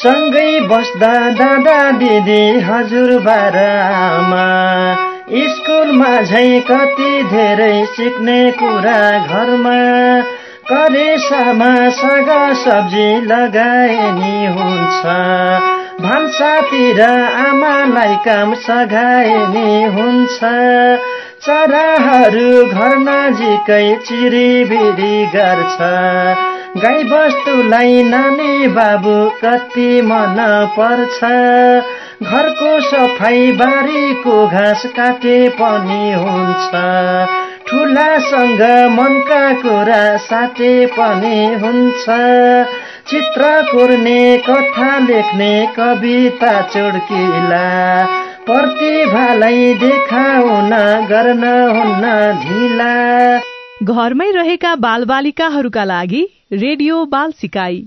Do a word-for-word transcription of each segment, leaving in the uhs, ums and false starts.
सँगै बस्दा दादा दिदी हजुरबा र आमा, स्कुलमा झै कति धेरै सिक्ने कुरा घरमा, करेसामा साग सब्जी लगाए नि हुन्छ, भान्सातिर आमालाई काम सघाए नि हुन्छ, चराहरू घर नजिकै चिरिबिरी गर्छ, गाई बस्तुलाई नानी बाबु कति मन पर्छ, घरको सफाई बारीको घाँस काटे पनि हुन्छ, ठुलासँग मनका कुरा साटे पनि हुन्छ, चित्र कोर्ने कथा लेख्ने कविता चुड्किला, प्रतिभालाई देखाउन गर्न हुन्न ढिला। घरमै रहेका बालबालिकाहरूका लागि रेडियो बाल सिकाई।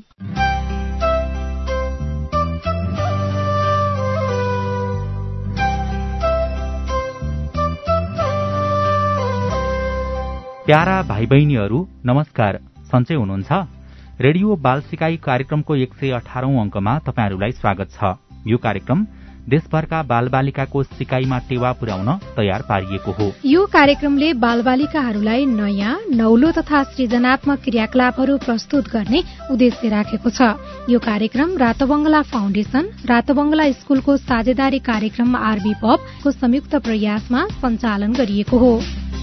प्यारा भाइ बहिनीहरू नमस्कार, सन्चै हुनुहुन्छ? रेडियो बाल सिकाई कार्यक्रमको एक सय अठारौं अङ्कमा तपाईहरूलाई स्वागत छ। यो कार्यक्रम देशभरका बालबालिकाको सिकाइमा टेवा पुर्याउन तयार पारिएको हो। यो कार्यक्रमले बालबालिकाहरूलाई नयाँ नौलो तथा सृजनात्मक क्रियाकलापहरू प्रस्तुत गर्ने उद्देश्य राखेको छ। यो कार्यक्रम रातोबंगला फाउन्डेशन, रातोबंगला स्कूलको साझेदारी कार्यक्रम आरबी पब को संयुक्त प्रयासमा सञ्चालन गरिएको हो।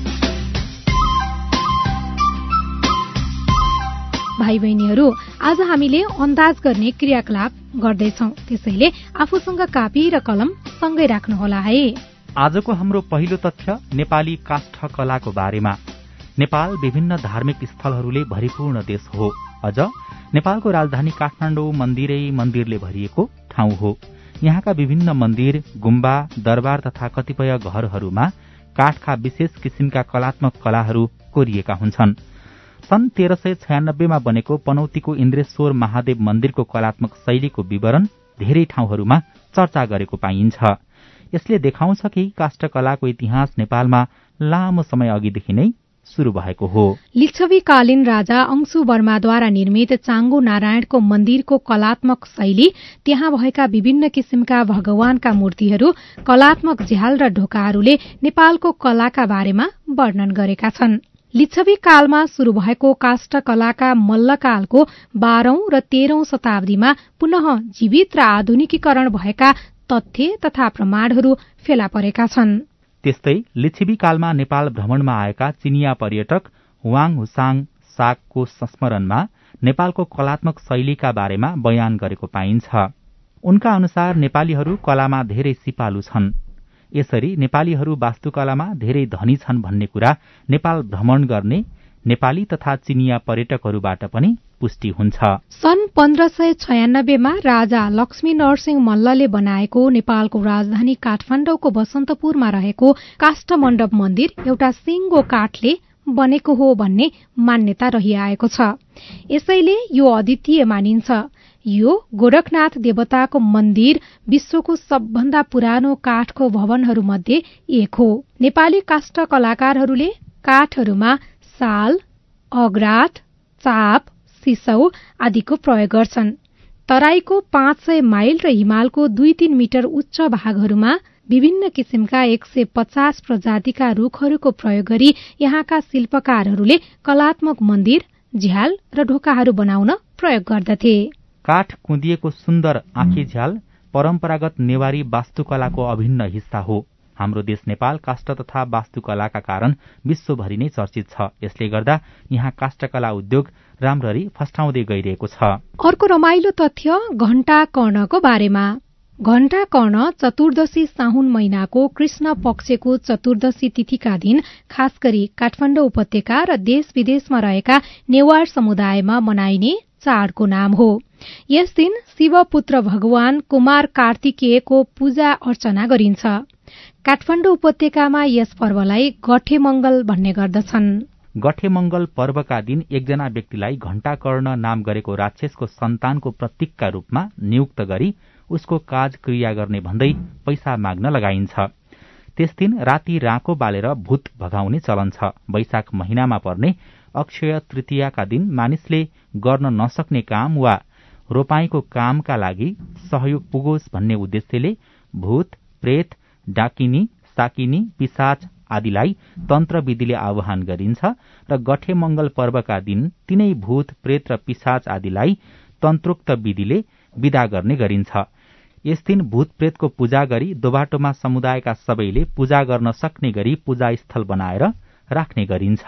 भाइ बहिनीहरू, आज हामीले अन्दाज गर्ने क्रियाकलाप गर्दैछौ, त्यसैले आफूसँग कापी र कलम सँगै राख्नुहोला है। आजको हाम्रो पहिलो तथ्य नेपाली काष्ठ कलाको बारेमा। नेपाल विभिन्न धार्मिक स्थलहरूले भरिपूर्ण देश हो। अझ नेपालको राजधानी काठमाडौँ मन्दिरै मन्दिरले भरिएको ठाउँ हो। यहाँका विभिन्न मन्दिर, गुम्बा, दरबार तथा कतिपय घरहरूमा काठका विशेष किसिमका कलात्मक कलाहरू कोरिएका हुन्छन्। सन् तेह्र सय छयानब्बेमा बनेको पनौतीको इन्द्रेश्वर महादेव मन्दिरको कलात्मक शैलीको विवरण धेरै ठाउँहरूमा चर्चा गरेको पाइन्छ। यसले देखाउँछ कि काष्ठकलाको इतिहास नेपालमा लामो समय अघिदेखि नै शुरू भएको हो। लिच्छवीकालीन राजा अंशु वर्माद्वारा निर्मित चाङ्गो नारायणको मन्दिरको कलात्मक शैली, त्यहाँ भएका विभिन्न किसिमका भगवानका मूर्तिहरू, कलात्मक झ्याल र ढोकाहरूले नेपालको कलाका बारेमा वर्णन गरेका छन्। लिच्छवी कालमा शुरू भएको काष्ठकलाका मल्लकालको बाह्रौं र तेह्रौं शताब्दीमा पुनः जीवित र आधुनिकीकरण भएका तथ्य तथा प्रमाणहरू फेला परेका छन्। त्यस्तै लिच्छवी कालमा नेपाल भ्रमणमा आएका चिनिया पर्यटक वाङ हुसाङ सागको संस्मरणमा नेपालको कलात्मक शैलीका बारेमा बयान गरेको पाइन्छ। उनका अनुसार नेपालीहरू कलामा धेरै सिपालु छन्। यसरी नेपालीहरू वास्तुकलामा धेरै धनी छन् भन्ने कुरा नेपाल भ्रमण गर्ने नेपाली तथा चिनिया पर्यटकहरूबाट पनि पुष्टि हुन्छ। सन् पन्ध्र सय छयानब्बेमा राजा लक्ष्मी नरसिंह मल्लले बनाएको नेपालको राजधानी काठमाडौँको बसन्तपुरमा रहेको काष्ठमण्डप मन्दिर एउटा सिङ्गो काठले बनेको हो भन्ने मान्यता रहिआएको छ। यसैले यो अद्वितीय मानिन्छ। यो गोरखनाथ देवताको मन्दिर विश्वको सबभन्दा पुरानो काठको भवनहरूमध्ये एक हो। नेपाली काष्ठ कलाकारहरूले काठहरूमा साल, अग्राट, चाप, सिसौ आदिको प्रयोग गर्छन्। तराईको पाँच सय माइल र हिमालको दुई तीन मिटर उच्च भागहरूमा विभिन्न किसिमका एक सय पचास प्रजातिका रूखहरूको प्रयोग गरी यहाँका शिल्पकारहरूले कलात्मक मन्दिर, झ्याल र ढोकाहरू बनाउन प्रयोग गर्दथे। काठ कुँदिएको सुन्दर आँखी झ्याल परम्परागत नेवारी वास्तुकलाको अभिन्न हिस्सा हो। हाम्रो देश नेपाल काष्ठ तथा वास्तुकलाका कारण विश्वभरि नै चर्चित छ। यसले गर्दा यहाँ काष्ठकला उद्योग राम्ररी फस्टाउँदै गइरहेको छ। अर्को रमाइलो तथ्य घण्टा कर्णको बारेमा। घण्टा कर्ण चतुर्दशी साउन महिनाको कृष्ण पक्षको चतुर्दशी तिथिका दिन खास गरी काठमाडौँ उपत्यका र देश विदेशमा रहेका नेवार समुदायमा मनाइने चाडको नाम हो। यस दिन शिवपुत्र भगवान कुमार कार्तिकेयको पूजा अर्चना गरिन्छ। काठमाडौँ उपत्यकामा यस पर्वलाई गठेमंगल भन्ने गर्दछन्। गठेमंगल पर्वका दिन एकजना व्यक्तिलाई घण्टाकर्ण नाम गरेको राक्षसको सन्तानको प्रतीकका रूपमा नियुक्त गरी उसको काज क्रिया गर्ने भन्दै पैसा माग्न लगाइन्छ। त्यस दिन राति राँको बालेर भूत भगाउने चलन छ। वैशाख महिनामा पर्ने अक्षय तृतीयाका दिन मानिसले गर्न नसक्ने काम वा रोपाईँको कामका लागि सहयोग पुगोस् भन्ने उद्देश्यले भूत, प्रेत, डाकिनी, साकिनी, पिशाच आदिलाई तन्त्र विधिले आह्वान गरिन्छ र गठे मंगल पर्वका दिन तिनै भूत, प्रेत र पिशाच आदिलाई तन्त्रोक्त विधिले विदा गर्ने गरिन्छ। यस दिन भूत प्रेतको पूजा गरी दोबाटोमा समुदायका सबैले पूजा गर्न सक्ने गरी पूजा स्थल बनाएर राख्ने गरिन्छ।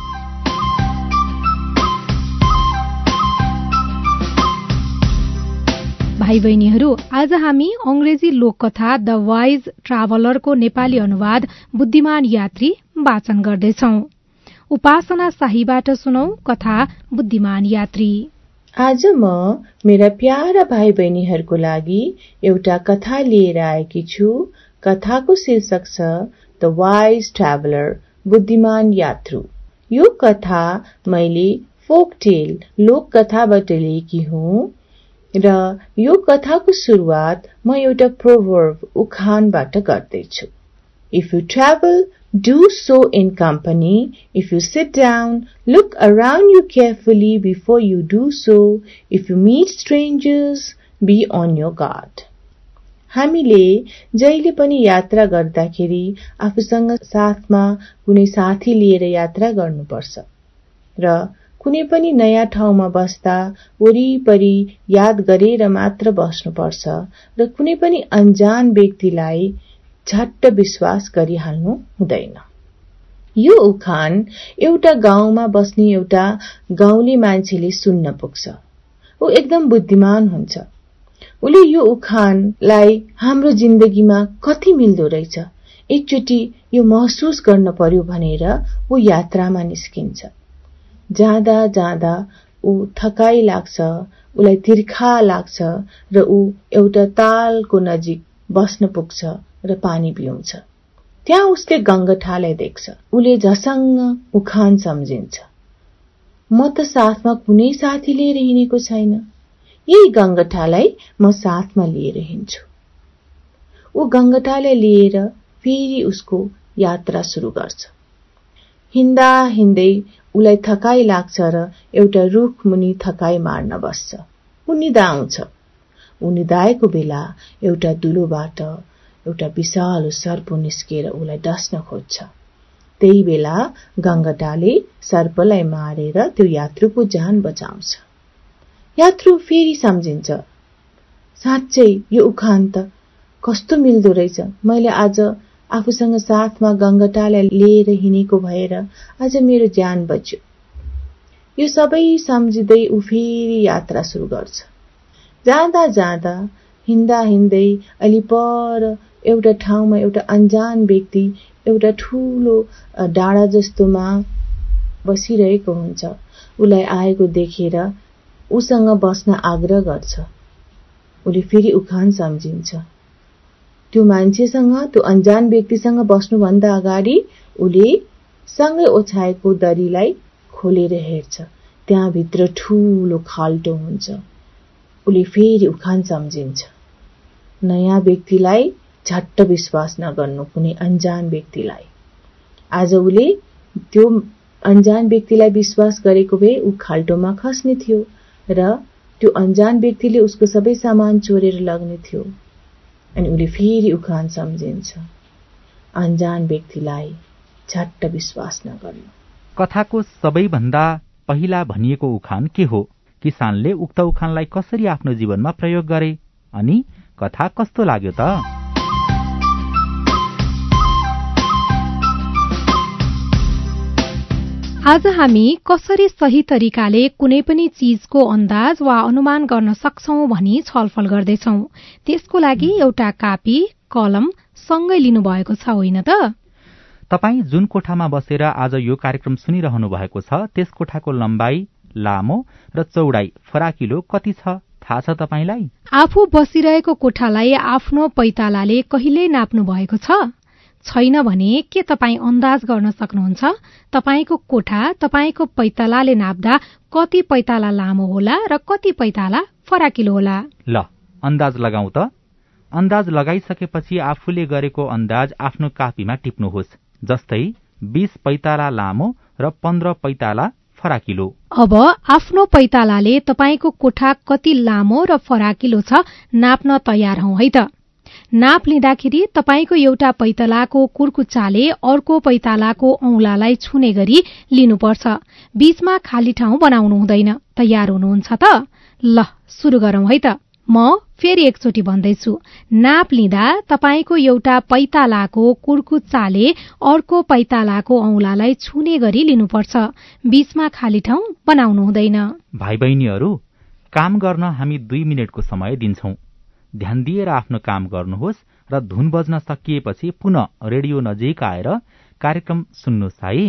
भाइ बहिनीहरू, आज हामी अंग्रेजी लोककथा द वाइज ट्राभलरको नेपाली अनुवाद बुद्धिमान यात्री वाचन गर्दैछौं। उपासना शाहीबाट सुनौ कथा बुद्धिमान यात्री। आज म मेरा प्यारा भाइ बहिनीहरूको लागि एउटा कथा लिएर आएकी छु। कथाको शीर्षक छ द वाइज ट्राभलर, बुद्धिमान यात्रु। यो कथा मैले फोकटेल लोक कथाबाट लिएकी हुँ र यो कथाको सुरुवात म एउटा प्रोभर्ब उखानबाट गर्दैछु। If you travel, do so in company. If you sit down, look around you carefully before you do so. If you meet strangers, be on your guard. हामीले जहिले पनि यात्रा गर्दाखेरि आफूसँग साथमा कुनै साथी लिएर यात्रा गर्नुपर्छ र कुनै पनि नयाँ ठाउँमा बस्दा वरिपरि याद गरेर मात्र बस्नुपर्छ र कुनै पनि अनजान व्यक्तिलाई झट्ट विश्वास गरिहाल्नु हुँदैन। यो उखान एउटा गाउँमा बस्ने एउटा गाउँले मान्छेले सुन्न पुग्छ। ऊ एकदम बुद्धिमान हुन्छ। उले यो उखानलाई हाम्रो जिन्दगीमा कति मिल्दो रहेछ एकचोटि यो महसुस गर्न पर्यो भनेर ऊ यात्रामा निस्किन्छ। जाँदा जाँदा ऊ थकाइ लाग्छ, उलाई तिर्खा लाग्छ र ऊ एउटा तालको नजिक बस्न पुग्छ र पानी पिउँछ। त्यहाँ उसले गंगटालाई देख्छ। उले झसङ्ग उखान सम्झिन्छ, म त साथमा कुनै साथी लिएर हिँडेको छैन, यही गंगटालाई म साथमा लिएर हिँड्छु। ऊ गंगटालाई लिएर फेरि उसको यात्रा सुरु गर्छ। हिँड्दा हिँड्दै उलाई थकाइ लाग्छ र एउटा रुख मुनि थकाइ मार्न बस्छ। ऊ निदाउँछ। ऊ निदाएको बेला एउटा दुलोबाट एउटा विशाल सर्प निस्केर उलाई डस्न खोज्छ। त्यही बेला गंगटाले सर्पलाई मारेर त्यो यात्रुको जान बचाउँछ। यात्रु फेरि सम्झिन्छ, साँच्चै यो उखान त कस्तो मिल्दो रहेछ। मैले आज आफूसँग साथमा गंगटालाई लिएर हिँडेको भएर आज मेरो ज्यान बच्यो। यो सबै सम्झिँदै ऊ फेरि यात्रा सुरु गर्छ। जाँदा जाँदा हिँड्दा हिँड्दै अलि पर एउटा ठाउँमा एउटा अनजान व्यक्ति एउटा ठूलो डाँडा जस्तोमा बसिरहेको हुन्छ। उलाई आएको देखेर उसँग बस्न आग्रह गर्छ। उले फेरि उखान सम्झिन्छ। त्यो मान्छेसँग, त्यो अनजान व्यक्तिसँग बस्नुभन्दा अगाडि उले सँगै ओछ्याएको दरीलाई खोलेर हेर्छ। त्यहाँ भित्र ठूलो खाल्टो हुन्छ। उले फेरि उखान सम्झिन्छ, नयाँ व्यक्तिलाई झट्ट विश्वास नगर्नु, कुनै अनजान व्यक्तिलाई। आज उले त्यो अनजान व्यक्तिलाई विश्वास गरेको भए ऊ खाल्टोमा खस्ने थियो र त्यो अनजान व्यक्तिले उसको सबै सामान चोरेर लग्ने थियो। अनि उले फेरि उखान सम्झिन्छ, अनजान व्यक्तिलाई झट्ट विश्वास नगर्नु। कथाको सबैभन्दा पहिला भनिएको उखान के हो? किसानले उक्त उखानलाई कसरी आफ्नो जीवनमा प्रयोग गरे? अनि कथा कस्तो लाग्यो त? आज हामी कसरी सही तरिकाले कुनै पनि चीजको अन्दाज वा अनुमान गर्न सक्छौं भनी छलफल गर्दैछौं। त्यसको लागि एउटा कापी, कलम सँगै लिनुभएको छ होइन त? तपाई जुन कोठामा बसेर आज यो कार्यक्रम सुनिरहनु भएको छ त्यस कोठाको लम्बाई, लामो र चौडाई फराकिलो कति छ थाहा छ तपाईलाई? आफू बसिरहेको कोठालाई आफ्नो पैतालाले कहिल्यै नाप्नु भएको छ? छैन भने के तपाई अन्दाज गर्न सक्नुहुन्छ तपाईको कोठा तपाईको पैतालाले नाप्दा कति पैताला लामो होला र कति पैताला फराकिलो होला? ल, अन्दाज लगाऊ त। अन्दाज लगाइसकेपछि आफूले गरेको अन्दाज आफ्नो कापीमा टिप्नुहोस्। जस्तै बीस पैताला लामो र पन्ध्र पैताला फराकिलो। अब आफ्नो पैतालाले तपाईको कोठा कति लामो र फराकिलो छ नाप्न तयार हौ है त। नाप लिँदाखेरि तपाईको एउटा पैतालाको कुर्कुच्चाले अर्को पैतालाको औंलालाई छुने गरी लिनुपर्छ। बीचमा खाली ठाउँ बनाउनु हुँदैन। तयार हुनुहुन्छ त? ल सुरु गरौं है त। म फेरि एकचोटि भन्दैछु। नाप लिँदा तपाईको एउटा पैतालाको कुर्कुच्चाले अर्को पैतालाको औंलालाई छुने गरी लिनुपर्छ। बीचमा खाली ठाउँ बनाउनु हुँदैन। भाइ बहिनीहरू, काम गर्न हामी दुई मिनटको समय दिन्छौं। ध्यान दिएर आफ्नो काम गर्नुहोस् र धुन बज्न सकिएपछि पुनः रेडियो नजिक आएर कार्यक्रम सुन्नुहोस् है।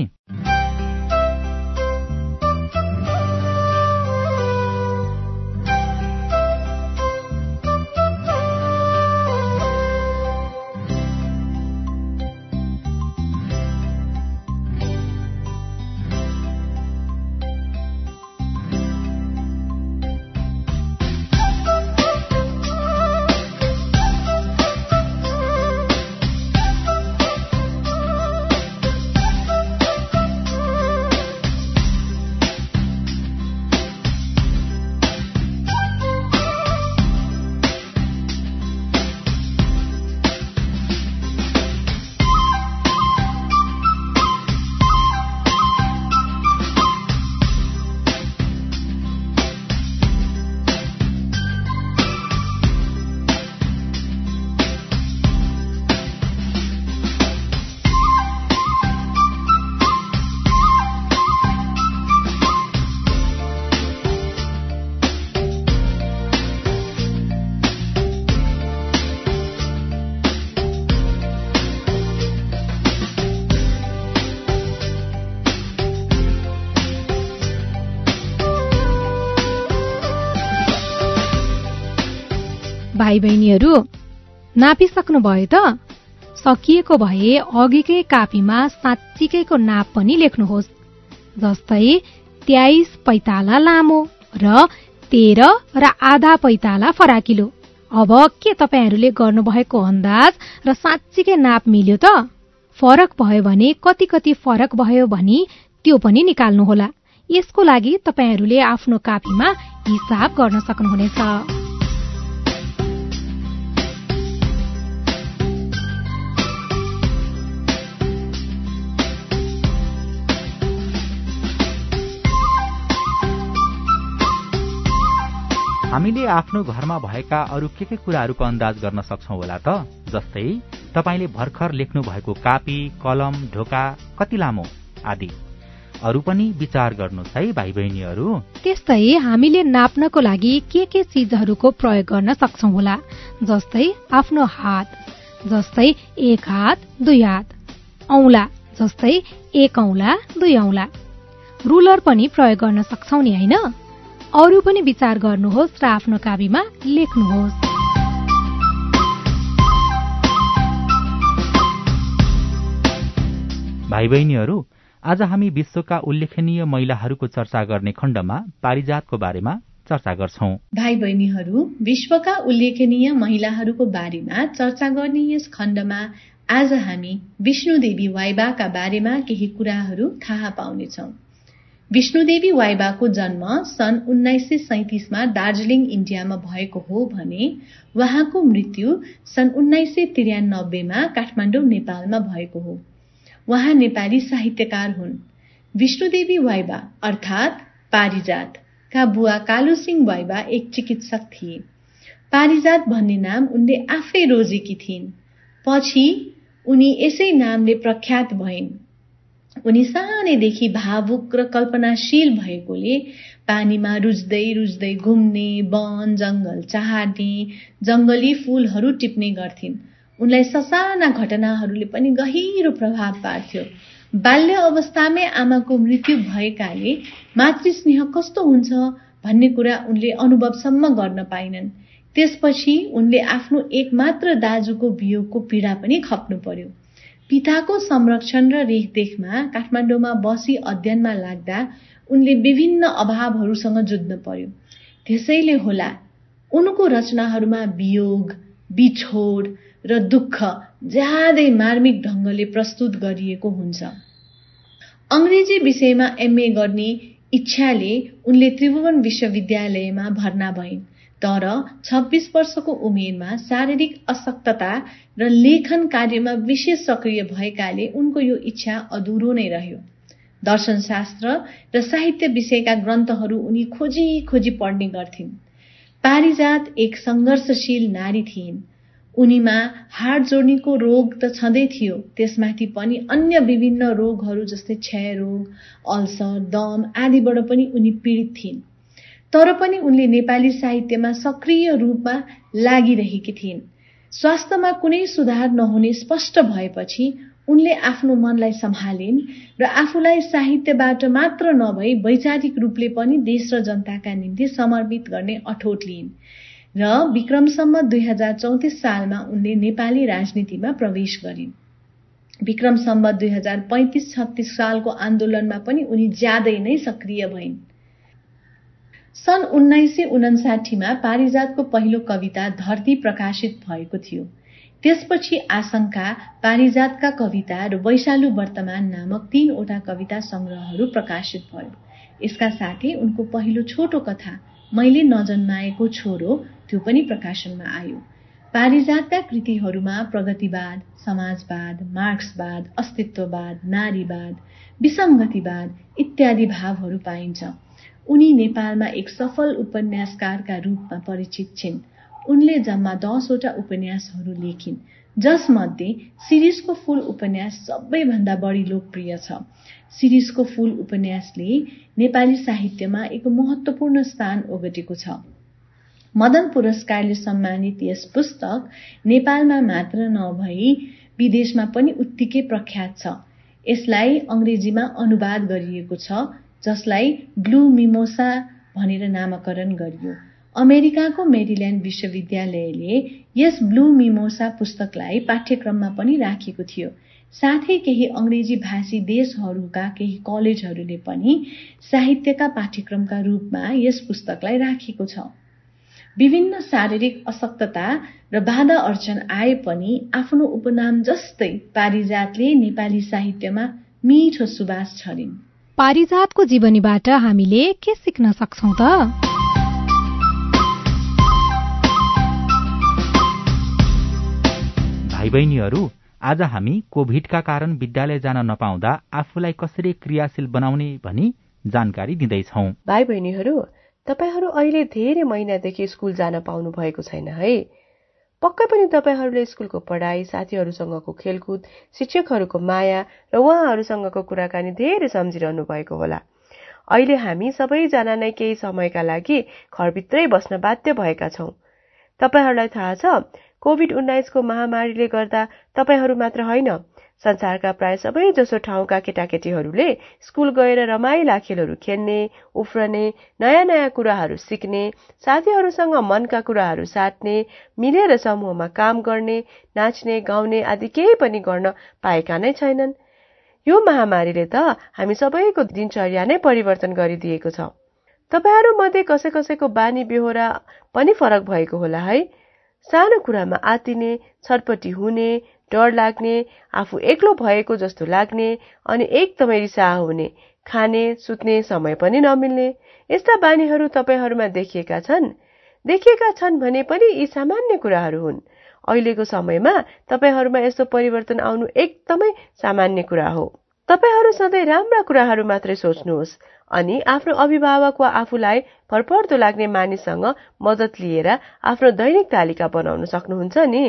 भाइ बहिनीहरू, नापिसक्नु भयो त? सकिएको भए अघिकै कापीमा साँच्चीकैको नाप पनि लेख्नुहोस्। जस्तै तेइस पैताला लामो र तेह्र र आधा पैताला फराकिलो। अब के तपाईहरूले गर्नुभएको अन्दाज र साँच्चीकै नाप मिल्यो त? फरक भयो भने कति कति फरक भयो भनी त्यो पनि निकाल्नुहोला। यसको लागि तपाईहरूले आफ्नो कापीमा हिसाब गर्न सक्नुहुनेछ। हामीले आफ्नो घरमा भएका अरू के के कुराहरूको अन्दाज गर्न सक्छौं होला त? जस्तै तपाईले भर्खर लेख्नु भएको कापी, कलम, ढोका कति लामो आदि। अरू पनि विचार गर्नुहोस् है भाइ बहिनीहरू। त्यस्तै हामीले नाप्नको लागि के के चीजहरूको प्रयोग गर्न सक्छौं होला। जस्तै आफ्नो हात, जस्तै एक हात दुई हात। औंला, जस्तै एक औंला दुई औंला। रुलर पनि प्रयोग गर्न सक्छौं नि हैन? अरू पनि विचार गर्नुहोस् र आफ्नो कापीमा लेख्नुहोस्। भाइ बहिनीहरू, आज हामी विश्वका उल्लेखनीय महिलाहरूको चर्चा गर्ने खण्डमा पारिजातको बारेमा चर्चा गर्छौं। भाइ बहिनीहरू, विश्वका उल्लेखनीय महिलाहरूको बारेमा चर्चा गर्ने यस खण्डमा आज हामी विष्णुदेवी वाइबाका बारेमा केही कुराहरू थाहा पाउनेछौं। विष्णुदेवी वाइबाको जन्म सन् उन्नाइस सय सैतिसमा दार्जीलिङ इन्डियामा भएको हो भने उहाँको मृत्यु सन् उन्नाइस सय त्रियानब्बेमा काठमाडौँ नेपालमा भएको हो। उहाँ नेपाली साहित्यकार हुन्। विष्णुदेवी वाइबा अर्थात् पारिजात का बुवा कालुसिंह वाइबा एक चिकित्सक थिए। पारिजात भन्ने नाम उनले आफै रोजेकी थिइन्। पछि उनी यसै नामले प्रख्यात भइन्। उनी सानैदेखि भावुक र कल्पनाशील भएकोले पानीमा रुज्दै रुज्दै घुम्ने, वन जंगल चाहने, जंगली फूलहरू टिप्ने गर्थिन्। उनलाई ससाना घटनाहरूले पनि गहिरो प्रभाव पार्थ्यो। बाल्य अवस्थामै आमाको मृत्यु भएकाले मातृस्नेह कस्तो हुन्छ भन्ने कुरा उनले अनुभवसम्म गर्न पाइनन्। त्यसपछि उनले आफ्नो एकमात्र दाजुको वियोगको पीडा पनि खप्नु पर्यो। पिताको संरक्षण र रेखदेखमा काठमाडौँमा बसी अध्ययनमा लाग्दा उनले विभिन्न अभावहरूसँग जुझ्न पर्यो। त्यसैले होला उनको रचनाहरूमा वियोग, बिछोड र दुःख ज्यादै मार्मिक ढंगले प्रस्तुत गरिएको हुन्छ। अंग्रेजी विषयमा एमए गर्ने इच्छाले उनले त्रिभुवन विश्वविद्यालयमा भर्ना भइन्। तर छब्बीस वर्षको उमेरमा शारीरिक अशक्तता र लेखन कार्यमा विशेष सक्रिय भएकाले उनको यो इच्छा अधुरो नै रह्यो। दर्शनशास्त्र र साहित्य विषयका ग्रन्थहरू उनी खोजी खोजी पढ्ने गर्थिन्। पारिजात एक संघर्षशील नारी थिइन्। उनीमा हाड जोड्नीको रोग त छँदै थियो, त्यसमाथि पनि अन्य विभिन्न रोगहरू जस्तै क्षयरोग, अल्सर, दम आदिबाट पनि उनी पीडित थिइन्। तर पनि उनले नेपाली साहित्यमा सक्रिय रूपमा लागिरहेकी थिइन्। स्वास्थ्यमा कुनै सुधार नहुने स्पष्ट भएपछि उनले आफ्नो मनलाई सम्हालिन् र आफूलाई साहित्यबाट मात्र नभई वैचारिक रूपले पनि देश र जनताका निम्ति समर्पित गर्ने अठोट लिइन् र विक्रमसम्म दुई हजार चौतिस सालमा उनले नेपाली राजनीतिमा प्रवेश गरिन्। विक्रमसम्म दुई हजार पैंतिस छत्तीस सालको आन्दोलनमा पनि उनी ज्यादै नै सक्रिय भइन्। सन् उन्नाइस सय उनासाठीमा पारिजातको पहिलो कविता धरती प्रकाशित भएको थियो। त्यसपछि आशंका, पारिजातका कविता र वैशालु वर्तमान नामक तीनवटा कविता संग्रहहरू प्रकाशित भयो। यसका साथै उनको पहिलो छोटो कथा मैले नजन्माएको छोरो त्यो पनि प्रकाशनमा आयो। पारिजातका कृतिहरूमा प्रगतिवाद, समाजवाद, मार्क्सवाद, अस्तित्ववाद, नारीवाद, विसंगतिवाद इत्यादि भावहरू पाइन्छ। उनी नेपालमा एक सफल उपन्यासकारका रूपमा परिचित छिन्। उनले जम्मा दसवटा उपन्यासहरू लेखिन्, जसमध्ये शिरीषको फूल उपन्यास सबैभन्दा बढी लोकप्रिय छ। शिरीषको फूल उपन्यासले नेपाली साहित्यमा एक महत्वपूर्ण स्थान ओगटेको छ। मदन पुरस्कारले सम्मानित यस पुस्तक नेपालमा मात्र नभई विदेशमा पनि उत्तिकै प्रख्यात छ। यसलाई अंग्रेजीमा अनुवाद गरिएको छ, जसलाई ब्लू मिमोसा भनेर नामकरण गरियो। अमेरिकाको मेरील्याण्ड विश्वविद्यालयले यस ब्लू मिमोसा पुस्तकलाई पाठ्यक्रममा पनि राखेको थियो। साथै केही अंग्रेजी भाषी देशहरूका केही कलेजहरूले पनि साहित्यका पाठ्यक्रमका रूपमा यस पुस्तकलाई राखेको छ। विभिन्न शारीरिक अशक्तता र बाधा अर्चन आए पनि आफ्नो उपनाम जस्तै पारिजातले नेपाली साहित्यमा मिठो सुवास छरिन्। पारिजातको जीवनीबाट हामीले के सिक्न सक्छौं त? भाइ बहिनीहरू, आज हामी कोभिडका कारण विद्यालय जान नपाउँदा आफूलाई कसरी क्रियाशील बनाउने भनी जानकारी दिँदैछौं। भाइ बहिनीहरू, तपाईहरू अहिले धेरै महिनादेखि स्कुल जान पाउनु भएको छैन है। पक्कै पनि तपाईहरूले स्कुलको पढाइ, साथीहरूसँगको खेलकुद, शिक्षकहरूको माया र उहाँहरूसँगको कुराकानी धेरै सम्झिरहनु भएको होला। अहिले हामी सबैजना नै केही समयका लागि घरभित्रै बस्न बाध्य भएका छौं। तपाईहरूलाई थाहा छ, कोभिड उन्नाइस को महामारीले गर्दा तपाईहरू मात्र होइन, संसारका प्राय सबै जसो ठाउँका केटाकेटीहरूले स्कुल गएर रमाइला खेलहरू खेल्ने, उफ्रने, नयाँ नयाँ कुराहरू सिक्ने, साथीहरूसँग मनका कुराहरू साट्ने, मिलेर समूहमा काम गर्ने, नाच्ने, गाउने आदि केही पनि गर्न पाएका नै छैनन्। यो महामारीले त हामी सबैको दिनचर्या नै परिवर्तन गरिदिएको छ। तपाईहरू मध्ये कसै कसैको बानी बेहोरा पनि फरक भएको होला है। सानो कुरामा आतिने, छटपटी हुने, डर लाग्ने, आफू एक्लो भएको जस्तो लाग्ने, अनि एकदमै रिसाहा हुने, खाने, सुत्ने समय पनि नमिल्ने, यस्ता बानीहरू तपाईहरूमा देखिएका छन्। देखिएका छन् भने पनि यी सामान्य कुराहरू हुन्। अहिलेको समयमा तपाईहरूमा यस्तो परिवर्तन आउनु एकदमै सामान्य कुरा हो। तपाईहरू सधैँ राम्रा कुराहरू मात्रै सोच्नुहोस् अनि आफ्नो अभिभावक वा आफूलाई भरपर्दो लाग्ने मानिससँग मद्दत लिएर आफ्नो दैनिक तालिका बनाउन सक्नुहुन्छ नि।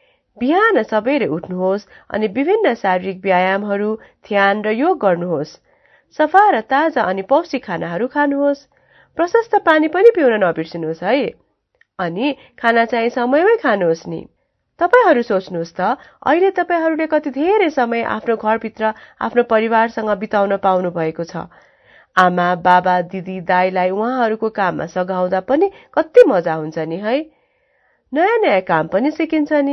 बिहान सबेरै उठ्नुहोस् अनि विभिन्न शारीरिक व्यायामहरू, ध्यान र योग गर्नुहोस्। सफा र ताजा अनि पौष्टिक खानाहरू खानुहोस्। प्रशस्त पानी पनि पिउन नबिर्सिनुहोस् है। अनि खाना चाहिँ समयमै खानुहोस् नि। तपाईहरू सोच्नुहोस् त, अहिले तपाईहरूले कति धेरै समय आफ्नो घरभित्र आफ्नो परिवारसँग बिताउन पाउनु भएको छ। आमा, बाबा, दिदी, दाइलाई उहाँहरूको काममा सघाउँदा पनि कति मजा हुन्छ नि है। नयाँ नयाँ काम पनि सिकिन्छ नि।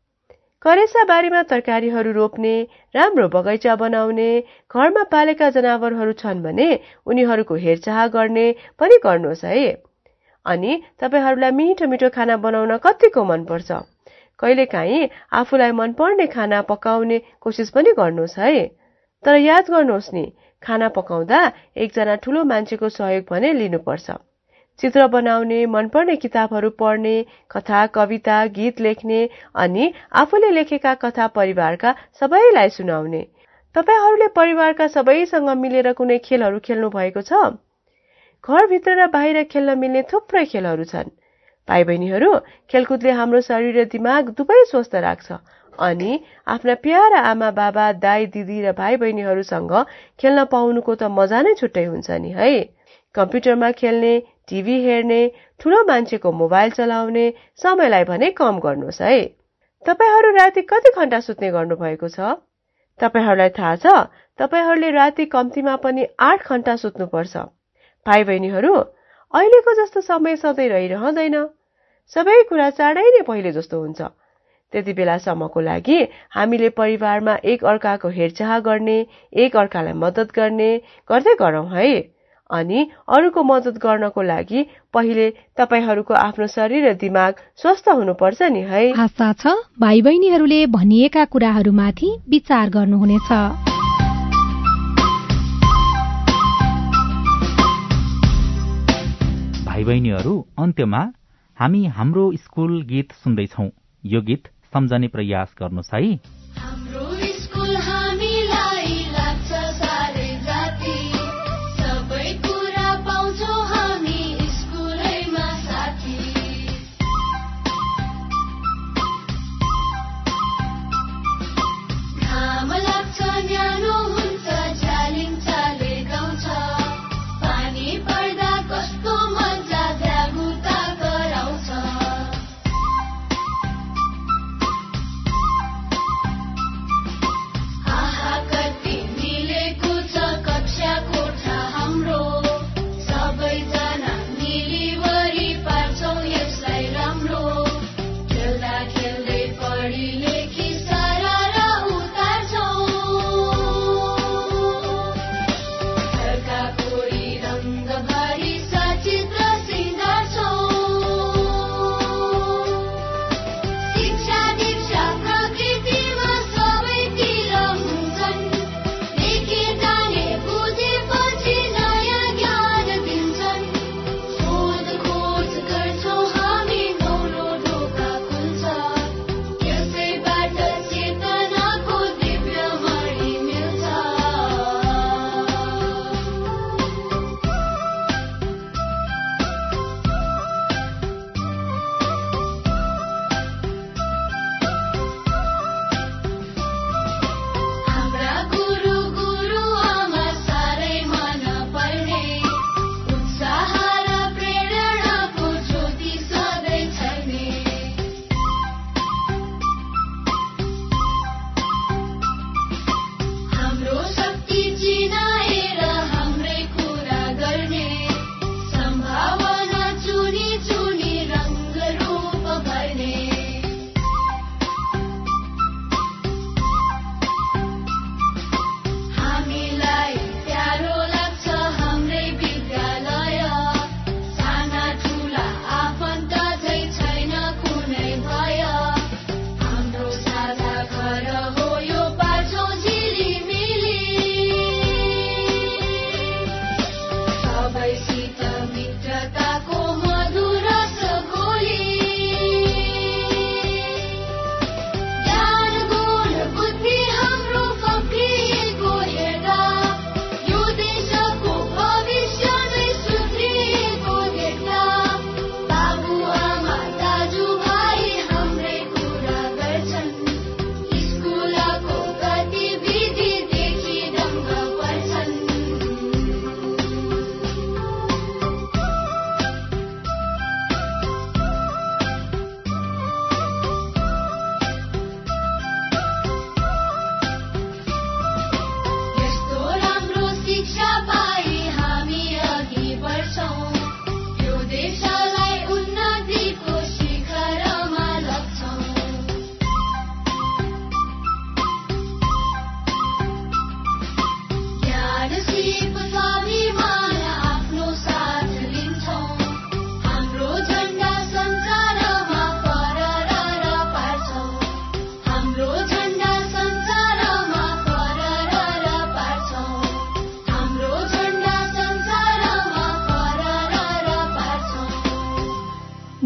करेसा बारीमा तरकारीहरू रोप्ने, राम्रो बगैँचा बनाउने, घरमा पालेका जनावरहरू छन् भने उनीहरूको हेरचाह गर्ने पनि गर्नुहोस् है। अनि तपाईहरूलाई मिठो मिठो खाना बनाउन कतिको मनपर्छ। कहिलेकाहीँ आफूलाई मनपर्ने खाना पकाउने कोसिस पनि गर्नुहोस् है। तर याद गर्नुहोस् नि, खाना पकाउँदा एकजना ठूलो मान्छेको सहयोग भने लिनुपर्छ। चित्र बनाउने, मनपर्ने किताबहरू पढ्ने, कथा, कविता, गीत लेख्ने अनि आफूले लेखेका कथा परिवारका सबैलाई सुनाउने। तपाईहरूले परिवारका सबैसँग मिलेर कुनै खेलहरू खेल्नु भएको छ? घरभित्र र बाहिर खेल्न मिल्ने थुप्रै खेलहरू छन्। भाइ बहिनीहरू, खेलकुदले हाम्रो शरीर र दिमाग दुवै स्वस्थ राख्छ अनि आफ्ना प्यारा आमा बाबा, दाई दिदी र भाइ बहिनीहरूसँग खेल्न पाउनुको त मजा नै छुट्टै हुन्छ नि है। कम्प्युटरमा खेल्ने, टिभी हेर्ने, ठूलो मान्छेको मोबाइल चलाउने समयलाई भने कम गर्नुहोस् है। तपाईहरू राति कति घण्टा सुत्ने गर्नुभएको छ? तपाईहरूलाई थाहा छ, तपाईहरूले राति कम्तीमा पनि आठ घण्टा सुत्नुपर्छ। भाइ बहिनीहरू, अहिलेको जस्तो समय सधैँ रहिरहँदैन। सबै कुरा चाँडै नै पहिले जस्तो हुन्छ। त्यति बेलासम्मको लागि हामीले परिवारमा एक अर्काको हेरचाह गर्ने, एक अर्कालाई मद्दत गर्ने गर्दै गरौँ है। अनि अरूको मद्दत गर्नको लागि पहिले तपाईहरूको आफ्नो शरीर र दिमाग स्वस्थ हुनुपर्छ नि है। आशा छ भाइ बहिनीहरूले भनिएका कुराहरूमाथि विचार गर्नुहुनेछ। भाइ बहिनीहरू, अन्त्यमा हामी हाम्रो स्कुल गीत सुन्दैछौं। यो गीत सम्झने प्रयास गर्नुहोस् है।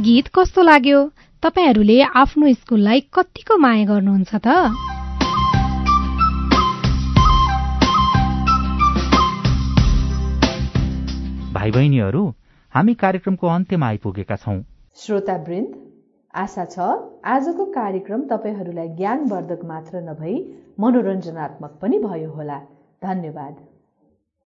गीत कस्तो लाग्यो? तपाईहरूले आफ्नो स्कुललाई कतिको माया गर्नुहुन्छ त? भाइ बहिनीहरू, हामी कार्यक्रमको अन्त्यमा आइपुगेका छौं। श्रोतावृन्द, आशा छ आजको कार्यक्रम तपाईहरूलाई ज्ञानवर्धक मात्र नभई मनोरञ्जनात्मक पनि भयो होला। धन्यवाद।